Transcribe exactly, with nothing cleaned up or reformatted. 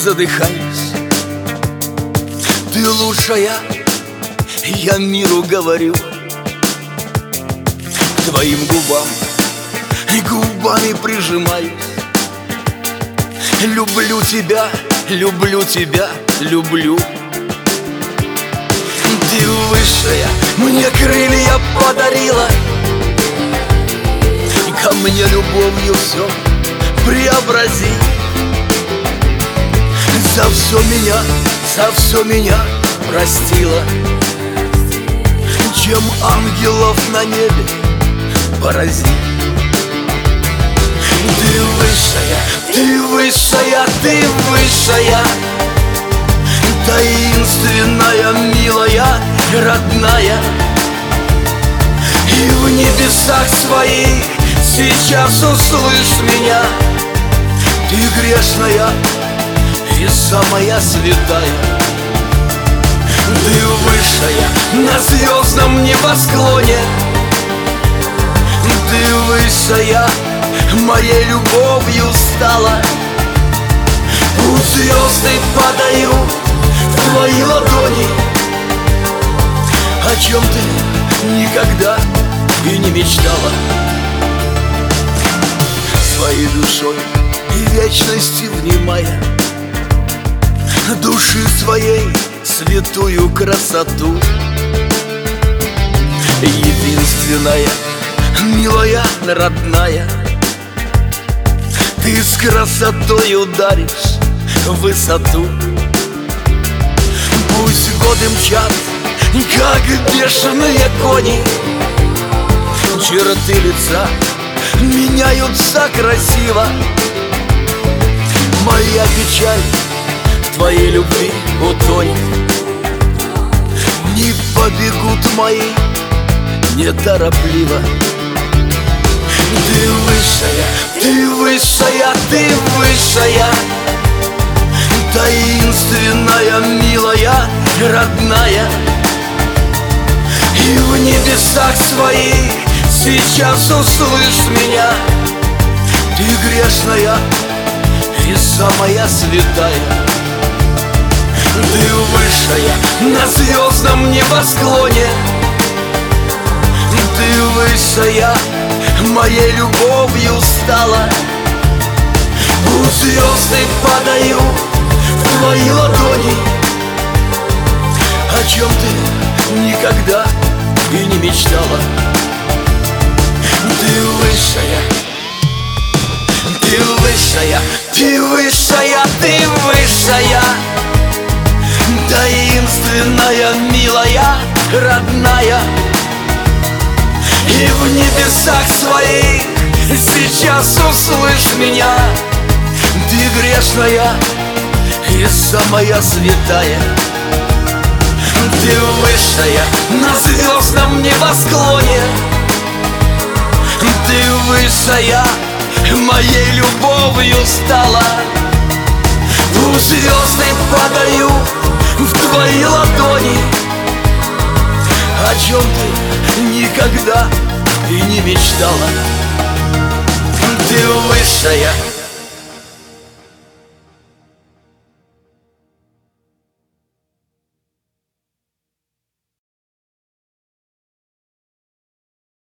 задыхаюсь. Ты лучшая, я миру говорю. К твоим губам и губами прижимаюсь. Люблю тебя, люблю тебя, люблю. Ты высшая, мне крылья подарила. Ко мне любовью все преобрази. За все меня, за все меня простила. Чем ангелов на небе порази. Ты высшая, ты высшая, ты высшая, таинственная, милая, родная. И в небесах своих сейчас услышь меня. Ты грешная и самая святая. Ты высшая на звездном небосклоне. Ты высшая, моей любовью стала. Пусть звезды падаю в твои ладони. О чем ты никогда и не мечтала. Своей душой и вечностью внимая души своей святую красоту. Единственная, милая, родная, ты с красотой ударишь в высоту. Пусть годы мчат, как бешеные кони, черты лица меняются красиво. Моя печаль в твоей любви утонет. Не побегут мои неторопливо. Ты высшая, ты высшая, ты высшая, таинственная, милая, родная. И в небесах своих сейчас услышь меня. Ты грешная и самая святая. Ты высшая на звездном небосклоне. Ты высшая, моей любовью стала. Пусть звезды падаю в твои ладони. О чем ты никогда и не мечтала. Ты высшая, ты высшая, ты высшая, ты высшая, таинственная, милая, родная. И в небесах своих сейчас услышь меня. Ты грешная и самая святая. Ты высшая на звездном небосклоне. Ты высшая, моей любовью стала. Пусть звезды падаю в твои ладони. О чем ты никогда и не мечтала. Ты высшая,